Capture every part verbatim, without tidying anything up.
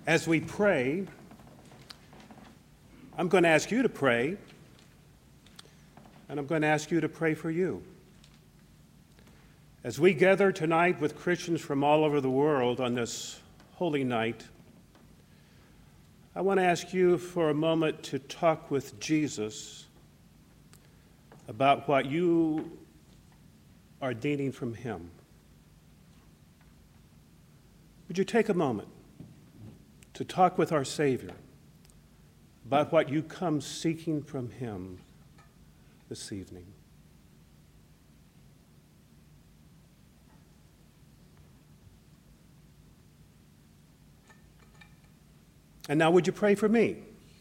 As we pray, I'm going to ask you to pray, and I'm going to ask you to pray for you. As we gather tonight with Christians from all over the world on this holy night, I want to ask you for a moment to talk with Jesus about what you are needing from him. Would you take a moment to talk with our Savior about what you come seeking from him this evening? And now would you pray for me?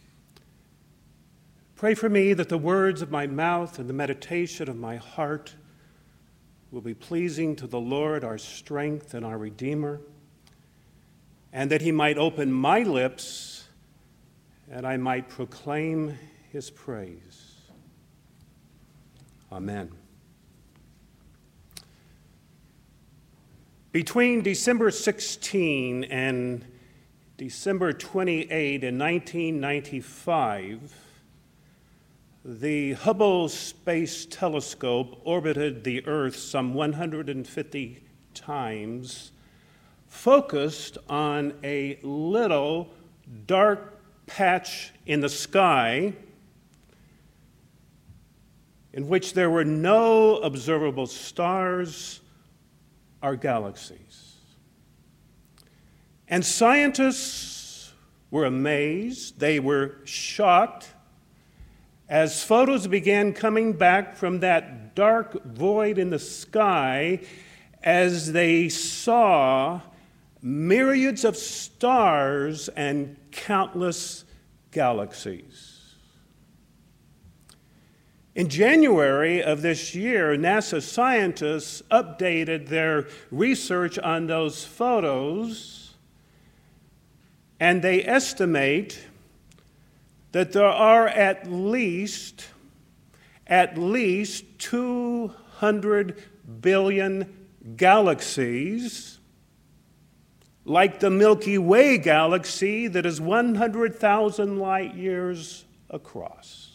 Pray for me that the words of my mouth and the meditation of my heart will be pleasing to the Lord, our strength and our Redeemer, and that he might open my lips and I might proclaim his praise. Amen. Between December sixteenth and December twenty-eighth in nineteen ninety-five, the Hubble Space Telescope orbited the Earth some one hundred fifty times, focused on a little dark patch in the sky in which there were no observable stars or galaxies. And scientists were amazed, they were shocked, as photos began coming back from that dark void in the sky as they saw myriads of stars and countless galaxies. In January of this year, NASA scientists updated their research on those photos, and they estimate that there are at least, at least two hundred billion galaxies, like the Milky Way galaxy that is one hundred thousand light years across.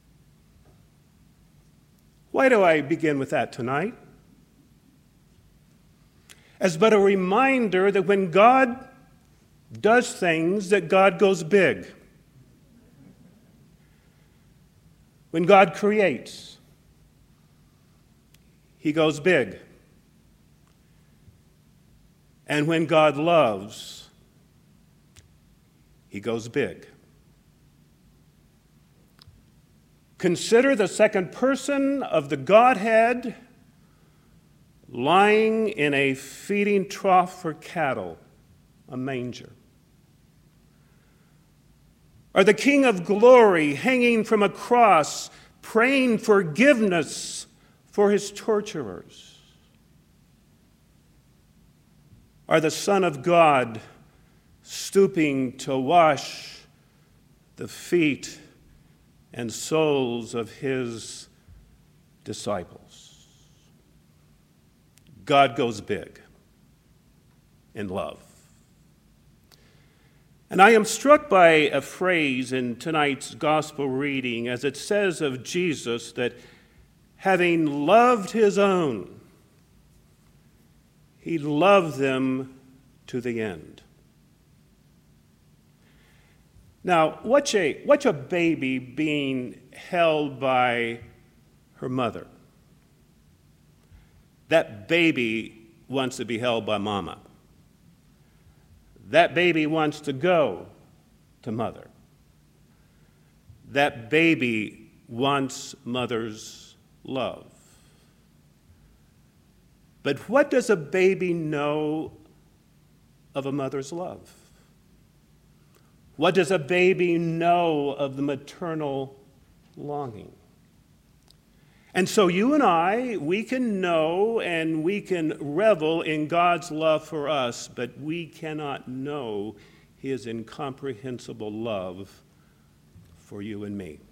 Why do I begin with that tonight? As but a reminder that when God does things, that God goes big. When God creates, he goes big. And when God loves, he goes big. Consider the second person of the Godhead lying in a feeding trough for cattle, a manger. Or the King of Glory hanging from a cross, praying forgiveness for his torturers. Or the Son of God stooping to wash the feet and souls of his disciples. God goes big in love. And I am struck by a phrase in tonight's gospel reading as it says of Jesus that having loved his own, he loved them to the end. Now, watch a, watch a baby being held by her mother. That baby wants to be held by mama. That baby wants to go to mother. That baby wants mother's love. But what does a baby know of a mother's love? What does a baby know of the maternal longing? And so you and I, we can know and we can revel in God's love for us, but we cannot know his incomprehensible love for you and me.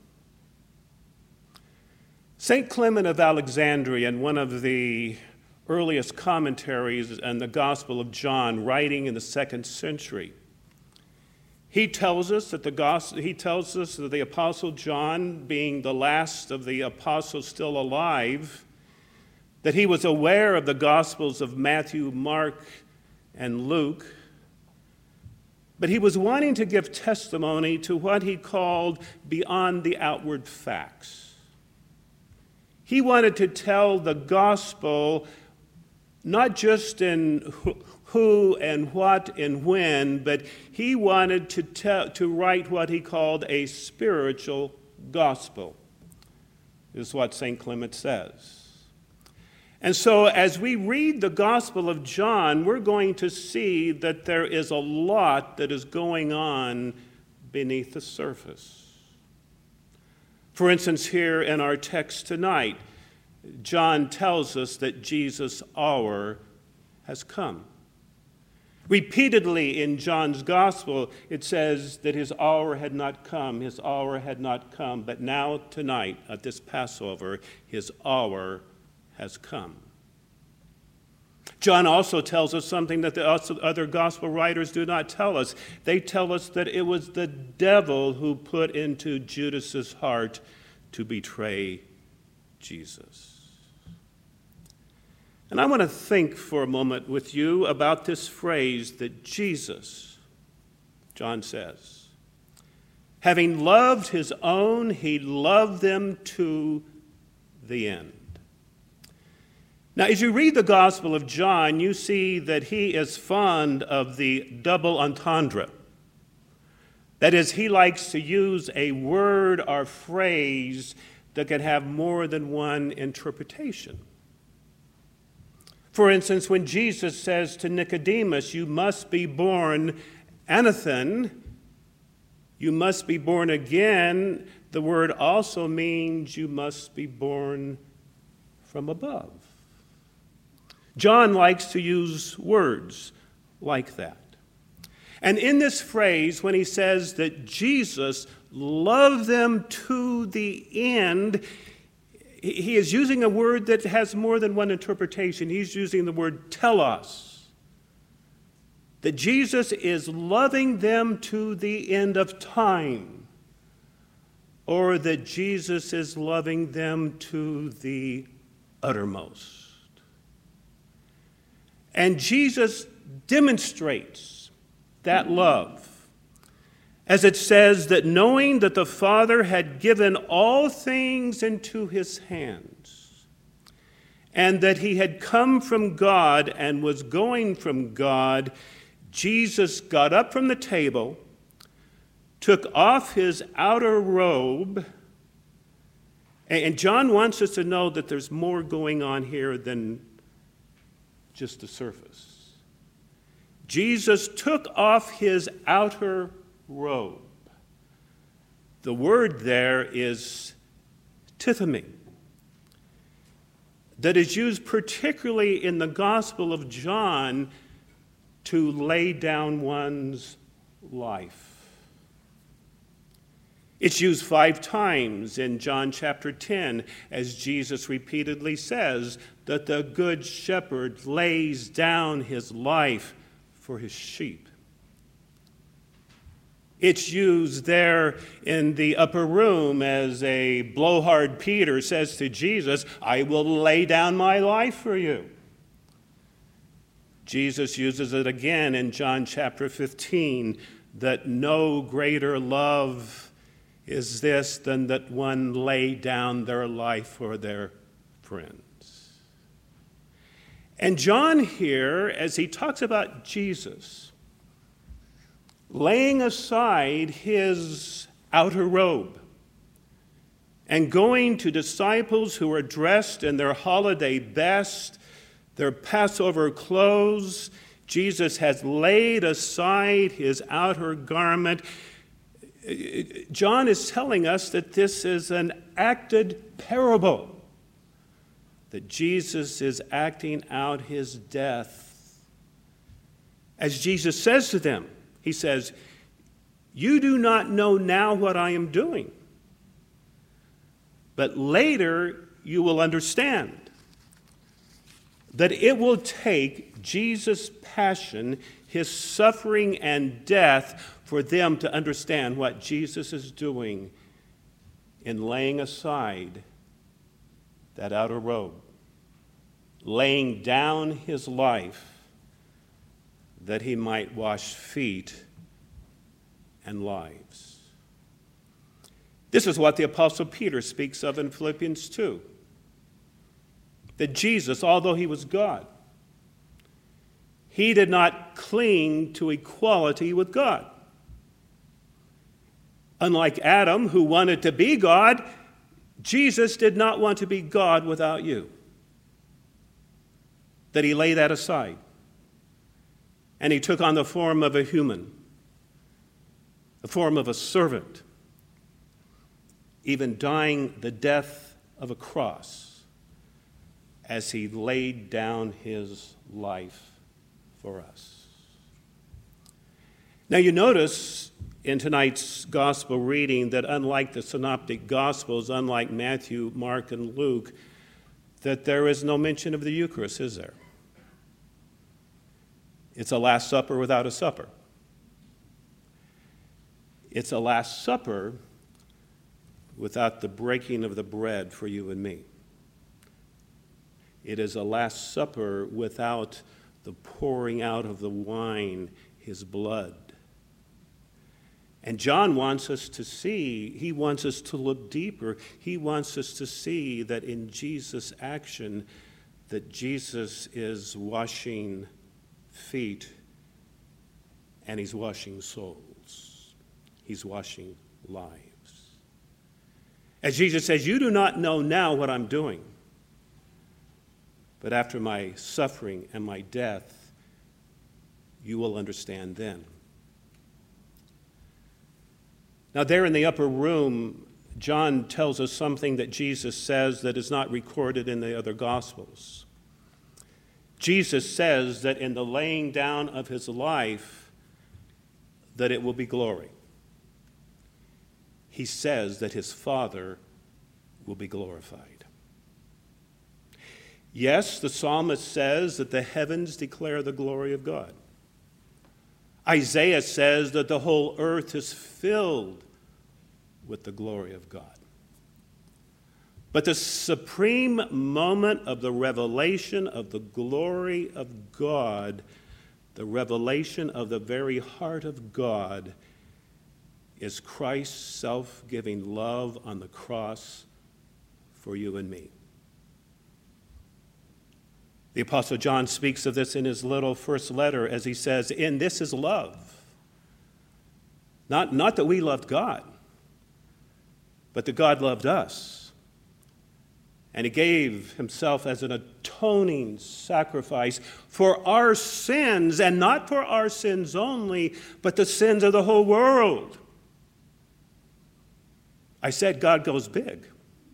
Saint Clement of Alexandria, in one of the earliest commentaries on the Gospel of John, writing in the second century, He tells us that the gospel, he tells us that the Apostle John, being the last of the apostles still alive, that he was aware of the Gospels of Matthew, Mark, and Luke, but he was wanting to give testimony to what he called beyond the outward facts. He wanted to tell the gospel not just in who and what and when, but he wanted to, tell, to write what he called a spiritual gospel. This is what Saint Clement says. And so as we read the Gospel of John, we're going to see that there is a lot that is going on beneath the surface. For instance, here in our text tonight, John tells us that Jesus' hour has come. Repeatedly in John's Gospel, it says that his hour had not come, his hour had not come, but now tonight at this Passover, his hour has come. John also tells us something that the other gospel writers do not tell us. They tell us that it was the devil who put into Judas's heart to betray Jesus. And I want to think for a moment with you about this phrase that Jesus, John says, having loved his own, he loved them to the end. Now, as you read the Gospel of John, you see that he is fond of the double entendre. That is, he likes to use a word or phrase that can have more than one interpretation. For instance, when Jesus says to Nicodemus, you must be born anathen, you must be born again, the word also means you must be born from above. John likes to use words like that. And in this phrase, when he says that Jesus loved them to the end, he is using a word that has more than one interpretation. He's using the word telos. That Jesus is loving them to the end of time, or that Jesus is loving them to the uttermost. And Jesus demonstrates that love, as it says that knowing that the Father had given all things into his hands, and that he had come from God and was going from God, Jesus got up from the table, took off his outer robe, and John wants us to know that there's more going on here than just the surface. Jesus took off his outer robe. The word there is tithemi, that is used particularly in the Gospel of John to lay down one's life. It's used five times in John chapter ten, as Jesus repeatedly says that the good shepherd lays down his life for his sheep. It's used there in the upper room as a blowhard Peter says to Jesus, I will lay down my life for you. Jesus uses it again in John chapter fifteen, that no greater love is this than that one lay down their life for their friends. And John here, as he talks about Jesus, laying aside his outer robe and going to disciples who are dressed in their holiday best, their Passover clothes, Jesus has laid aside his outer garment. John is telling us that this is an acted parable, that Jesus is acting out his death. As Jesus says to them, he says, you do not know now what I am doing, but later you will understand that it will take Jesus' passion, his suffering and death, for them to understand what Jesus is doing in laying aside that outer robe, laying down his life that he might wash feet and lives. This is what the Apostle Peter speaks of in Philippians two. That Jesus, although he was God, he did not cling to equality with God. Unlike Adam, who wanted to be God, Jesus did not want to be God without you. That he laid that aside. And he took on the form of a human, the form of a servant, even dying the death of a cross as he laid down his life for us. Now you notice in tonight's gospel reading that unlike the synoptic gospels, unlike Matthew, Mark, and Luke, that there is no mention of the Eucharist, is there? It's a Last Supper without a supper. It's a Last Supper without the breaking of the bread for you and me. It is a Last Supper without the pouring out of the wine, his blood. And John wants us to see, he wants us to look deeper. He wants us to see that in Jesus' action, that Jesus is washing feet and he's washing souls. He's washing lives. As Jesus says, you do not know now what I'm doing, but after my suffering and my death, you will understand then. Now, there in the upper room, John tells us something that Jesus says that is not recorded in the other Gospels. Jesus says that in the laying down of his life, that it will be glory. He says that his Father will be glorified. Yes, the psalmist says that the heavens declare the glory of God. Isaiah says that the whole earth is filled with the glory of God. But the supreme moment of the revelation of the glory of God, the revelation of the very heart of God, is Christ's self-giving love on the cross for you and me. The Apostle John speaks of this in his little first letter as he says, in this is love. Not, not that we loved God, but that God loved us. And he gave himself as an atoning sacrifice for our sins, and not for our sins only, but the sins of the whole world. I said God goes big.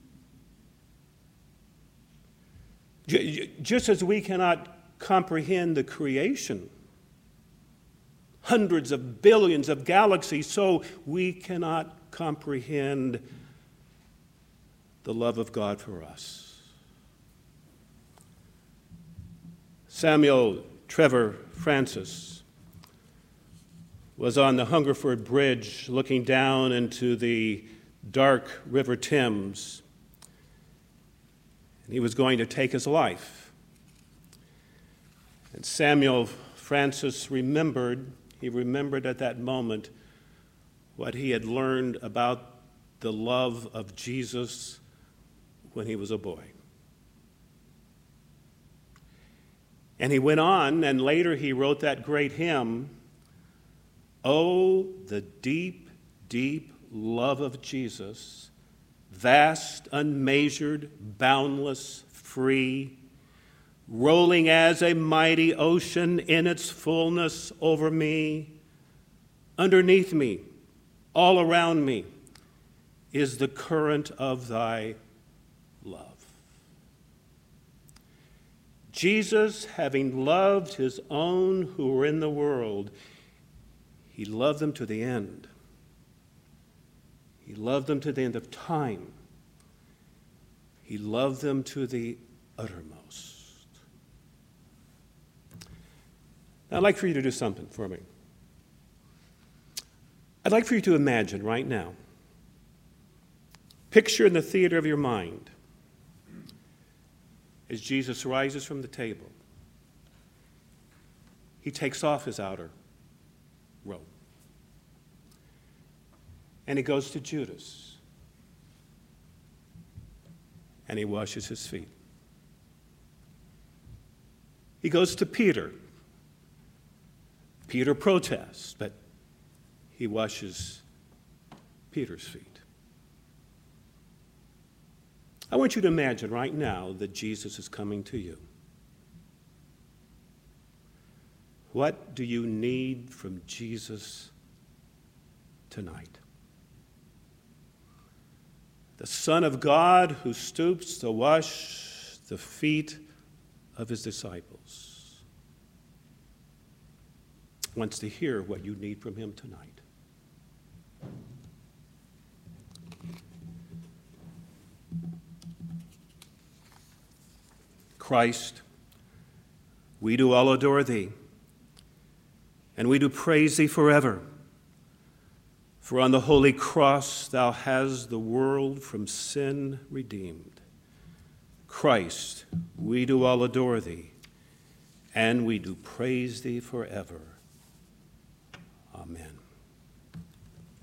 Just as we cannot comprehend the creation, hundreds of billions of galaxies, so we cannot comprehend the love of God for us. Samuel Trevor Francis was on the Hungerford Bridge looking down into the dark River Thames, and he was going to take his life. And Samuel Francis remembered, he remembered at that moment what he had learned about the love of Jesus when he was a boy. And he went on, and later he wrote that great hymn, "Oh, the deep, deep love of Jesus, vast, unmeasured, boundless, free, rolling as a mighty ocean in its fullness over me, underneath me, all around me, is the current of thy love." Jesus, having loved his own who were in the world, he loved them to the end. He loved them to the end of time. He loved them to the uttermost. Now, I'd like for you to do something for me. I'd like for you to imagine right now, picture in the theater of your mind, as Jesus rises from the table, he takes off his outer robe. And he goes to Judas. And he washes his feet. He goes to Peter. Peter protests, but he washes Peter's feet. I want you to imagine right now that Jesus is coming to you. What do you need from Jesus tonight? The Son of God who stoops to wash the feet of his disciples wants to hear what you need from him tonight. Christ, we do all adore thee, and we do praise thee forever. For on the holy cross thou hast the world from sin redeemed. Christ, we do all adore thee, and we do praise thee forever. Amen.